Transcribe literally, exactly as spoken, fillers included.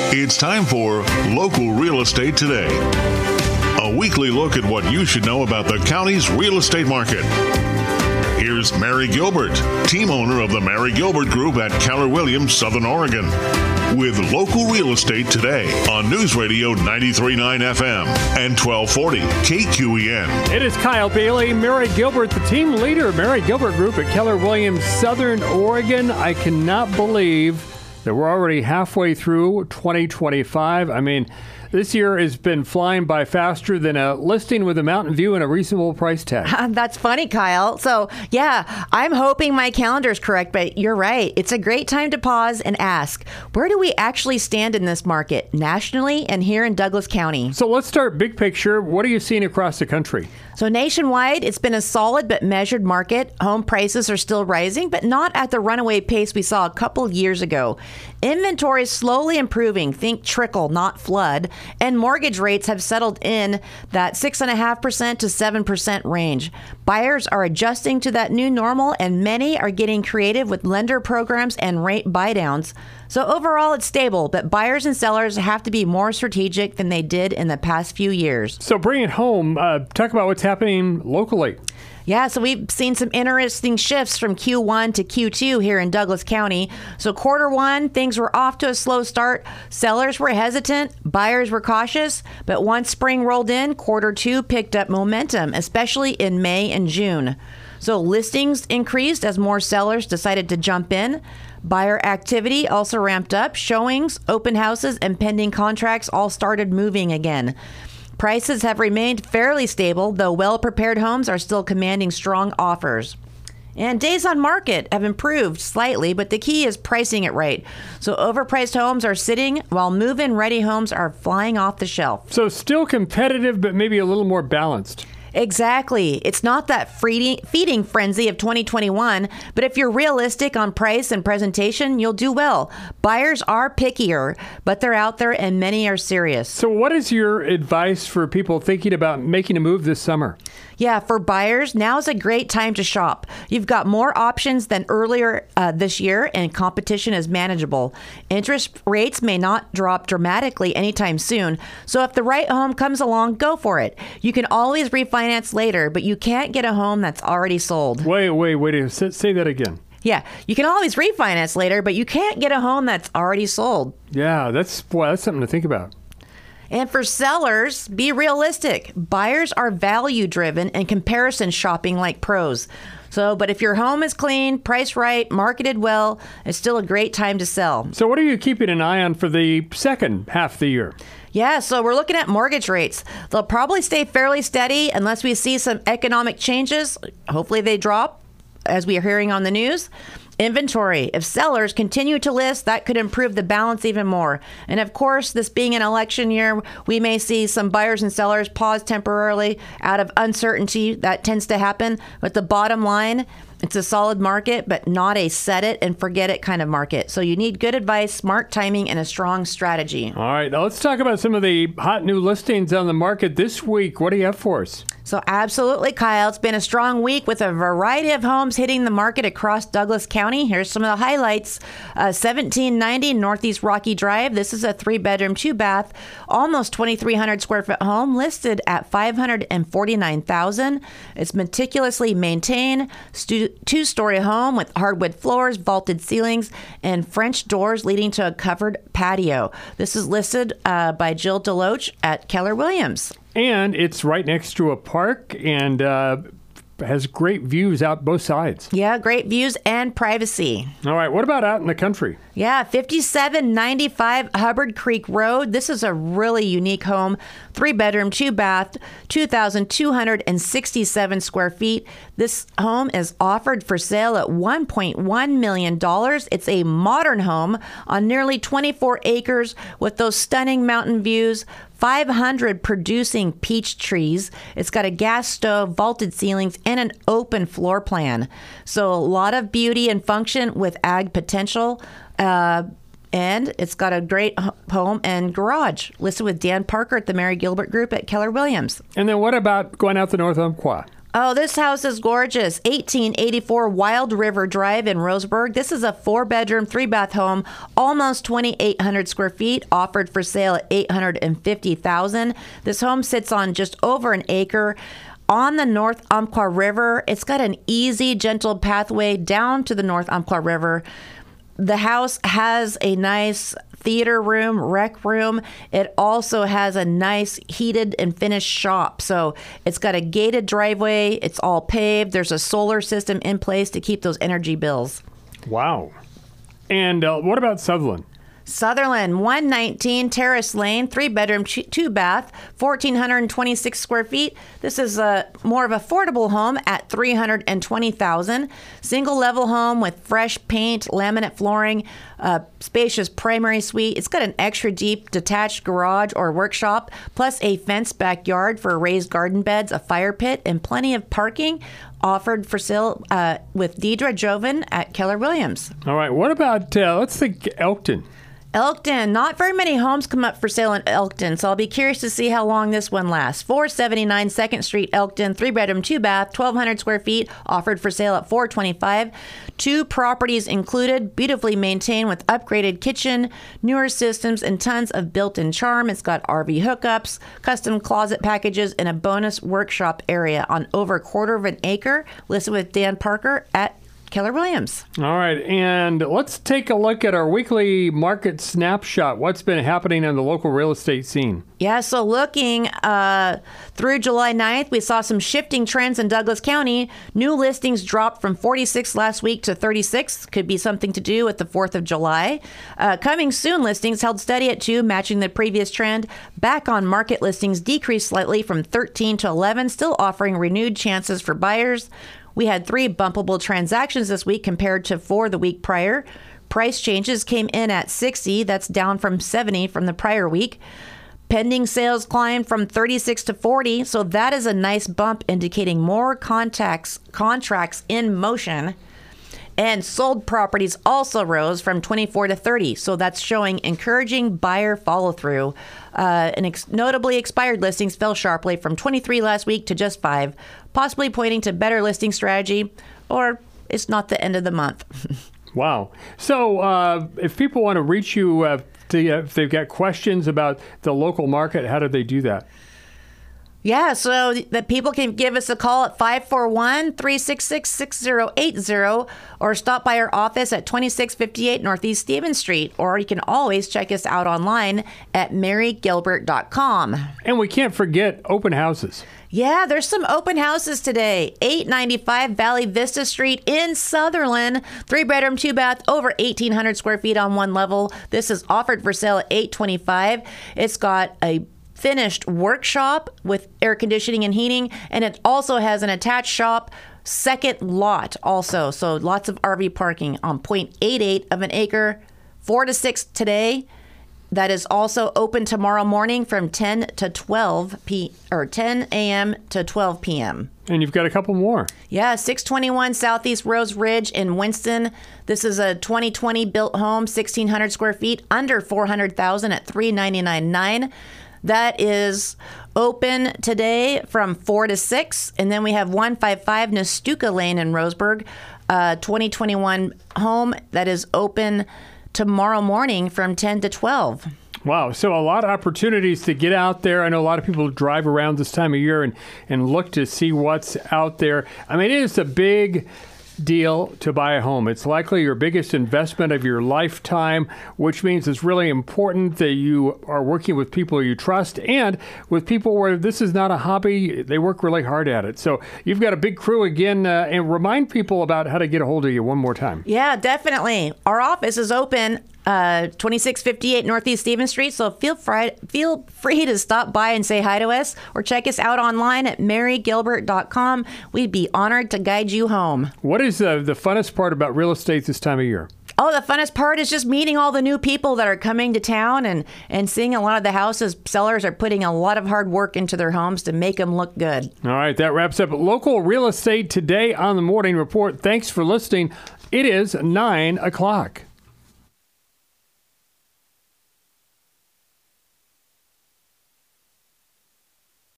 It's time for Local Real Estate Today, a weekly look at what you should know about the county's real estate market. Here's Mary Gilbert, team owner of the Mary Gilbert Group at Keller Williams, Southern Oregon, with Local Real Estate Today on News Radio ninety-three point nine F M and twelve forty K Q E N. It is Kyle Bailey, Mary Gilbert, the team leader of Mary Gilbert Group at Keller Williams, Southern Oregon. I cannot believe that we're already halfway through twenty twenty-five. I mean, this year has been flying by faster than a listing with a mountain view and a reasonable price tag. That's funny, Kyle. So, yeah, I'm hoping my calendar's correct, but you're right. It's a great time to pause and ask, where do we actually stand in this market, nationally and here in Douglas County? So let's start big picture. What are you seeing across the country? So nationwide, it's been a solid but measured market. Home prices are still rising, but not at the runaway pace we saw a couple years ago. Inventory is slowly improving. Think trickle, not flood. And mortgage rates have settled in that six point five percent to seven percent range. Buyers are adjusting to that new normal, and many are getting creative with lender programs and rate buydowns. So overall, it's stable, but buyers and sellers have to be more strategic than they did in the past few years. So bring it home. Uh, talk about what's happening locally. Yeah, so we've seen some interesting shifts from Q one to Q two here in Douglas County. So quarter one, things were off to a slow start. Sellers were hesitant, buyers were cautious, but once spring rolled in, quarter two picked up momentum, especially in May and June. So listings increased as more sellers decided to jump in. Buyer activity also ramped up. Showings, open houses, and pending contracts all started moving again. Prices have remained fairly stable, though well-prepared homes are still commanding strong offers. And days on market have improved slightly, but the key is pricing it right. So overpriced homes are sitting, while move-in ready homes are flying off the shelf. So still competitive, but maybe a little more balanced. Exactly. It's not that feeding, feeding frenzy of twenty twenty-one, but if you're realistic on price and presentation, you'll do well. Buyers are pickier, but they're out there and many are serious. So what is your advice for people thinking about making a move this summer? Yeah, for buyers, now's a great time to shop. You've got more options than earlier uh, this year, and competition is manageable. Interest rates may not drop dramatically anytime soon, so if the right home comes along, go for it. You can always refinance later, but you can't get a home that's already sold. Wait, wait, wait. Say that again. Yeah, you can always refinance later, but you can't get a home that's already sold. Yeah, that's boy, that's something to think about. And for sellers, be realistic. Buyers are value-driven and comparison shopping like pros. So, but if your home is clean, priced right, marketed well, it's still a great time to sell. So what are you keeping an eye on for the second half of the year? Yeah, so we're looking at mortgage rates. They'll probably stay fairly steady unless we see some economic changes. Hopefully they drop, as we are hearing on the news. Inventory. If sellers continue to list, that could improve the balance even more. And of course, this being an election year, we may see some buyers and sellers pause temporarily out of uncertainty. That tends to happen. But the bottom line, it's a solid market, but not a set it and forget it kind of market. So you need good advice, smart timing, and a strong strategy. All right, now let's talk about some of the hot new listings on the market this week. What do you have for us? So absolutely, Kyle. It's been a strong week with a variety of homes hitting the market across Douglas County. Here's some of the highlights. Uh, seventeen ninety Northeast Rocky Drive. This is a three-bedroom, two-bath, almost twenty-three hundred square foot home listed at five hundred forty-nine thousand dollars. It's meticulously maintained, stu- two-story home with hardwood floors, vaulted ceilings, and French doors leading to a covered patio. This is listed uh, by Jill Deloach at Keller Williams. And it's right next to a park and uh, has great views out both sides. Yeah, great views and privacy. All right, what about out in the country? Yeah, fifty-seven ninety-five Hubbard Creek Road. This is a really unique home. Three bedroom, two bath, two thousand two hundred sixty-seven square feet. This home is offered for sale at one point one million dollars. It's a modern home on nearly twenty-four acres with those stunning mountain views. five hundred producing peach trees. It's got a gas stove, vaulted ceilings, and an open floor plan. So a lot of beauty and function with ag potential. Uh, and it's got a great home and garage. Listed with Dan Parker at the Mary Gilbert Group at Keller Williams. And then what about going out to North Umpqua? Oh, this house is gorgeous. eighteen eighty-four Wild River Drive in Roseburg. This is a four-bedroom, three-bath home, almost twenty-eight hundred square feet, offered for sale at eight hundred fifty thousand dollars. This home sits on just over an acre on the North Umpqua River. It's got an easy, gentle pathway down to the North Umpqua River. The house has a nice theater room, rec room. It also has a nice heated and finished shop. So it's got a gated driveway. It's all paved. There's a solar system in place to keep those energy bills. Wow. And uh, what about Sutherland? Sutherland, one nineteen Terrace Lane, three bedroom, two bath, one thousand four hundred twenty-six square feet. This is a more of affordable home at three hundred twenty thousand dollars. Single level home with fresh paint, laminate flooring, uh, spacious primary suite. It's got an extra deep detached garage or workshop, plus a fenced backyard for raised garden beds, a fire pit, and plenty of parking. Offered for sale uh, with Deidre Joven at Keller Williams. All right. What about, uh, let's think Elkton. Elkton, not very many homes come up for sale in Elkton, so I'll be curious to see how long this one lasts. four seventy-nine second Street, Elkton, three bedroom, two bath, twelve hundred square feet, offered for sale at four twenty-five. Two properties included, beautifully maintained with upgraded kitchen, newer systems, and tons of built-in charm. It's got R V hookups, custom closet packages, and a bonus workshop area on over a quarter of an acre. Listed with Dan Parker at Keller Williams. All right, and let's take a look at our weekly market snapshot. What's been happening on the local real estate scene? Yeah, so looking uh, through July ninth, we saw some shifting trends in Douglas County. New listings dropped from forty-six last week to thirty-six. Could be something to do with the fourth of July. Uh, coming soon listings held steady at two, matching the previous trend. Back on market listings decreased slightly from thirteen to eleven, still offering renewed chances for buyers. We had three bumpable transactions this week compared to four the week prior. Price changes came in at sixty. That's down from seventy from the prior week. Pending sales climbed from thirty-six to forty. So that is a nice bump, indicating more contacts, contracts in motion. And sold properties also rose from twenty-four to thirty. So that's showing encouraging buyer follow through. Uh, and ex- notably, expired listings fell sharply from twenty-three last week to just five, possibly pointing to better listing strategy, or it's not the end of the month. Wow. So uh, if people want to reach you, uh, to, uh, if they've got questions about the local market, how do they do that? Yeah, so that people can give us a call at five four one, three six six, six zero eight zero or stop by our office at twenty-six fifty-eight Northeast Stevens Street, or you can always check us out online at mary gilbert dot com. And we can't forget open houses. Yeah, there's some open houses today. eight ninety-five Valley Vista Street in Sutherland. Three bedroom, two bath, over eighteen hundred square feet on one level. This is offered for sale at eight twenty-five. It's got a finished workshop with air conditioning and heating, and it also has an attached shop, second lot also. So lots of R V parking on point eight eight of an acre, four to six today. That is also open tomorrow morning from ten to twelve p or ten a.m. to twelve p.m. And you've got a couple more. Yeah, six twenty-one Southeast Rose Ridge in Winston. This is a twenty twenty built home, sixteen hundred square feet, under four hundred thousand at three ninety-nine nine. That is open today from four to six. And then we have one fifty-five Nestucca Lane in Roseburg, uh, twenty twenty-one home that is open tomorrow morning from ten to twelve. Wow. So a lot of opportunities to get out there. I know a lot of people drive around this time of year and, and look to see what's out there. I mean, it is a big deal to buy a home. It's likely your biggest investment of your lifetime, which means it's really important that you are working with people you trust and with people where this is not a hobby. They work really hard at it. So you've got a big crew again, uh, and remind people about how to get a hold of you one more time. Yeah, definitely. Our office is open uh, twenty-six fifty-eight Northeast Stevens Street. So feel free, feel free to stop by and say hi to us, or check us out online at mary gilbert dot com. We'd be honored to guide you home. What is uh, the funnest part about real estate this time of year? Oh, the funnest part is just meeting all the new people that are coming to town and, and seeing a lot of the houses. Sellers are putting a lot of hard work into their homes to make them look good. All right, that wraps up Local Real Estate today on the Morning Report. Thanks for listening. It is nine o'clock.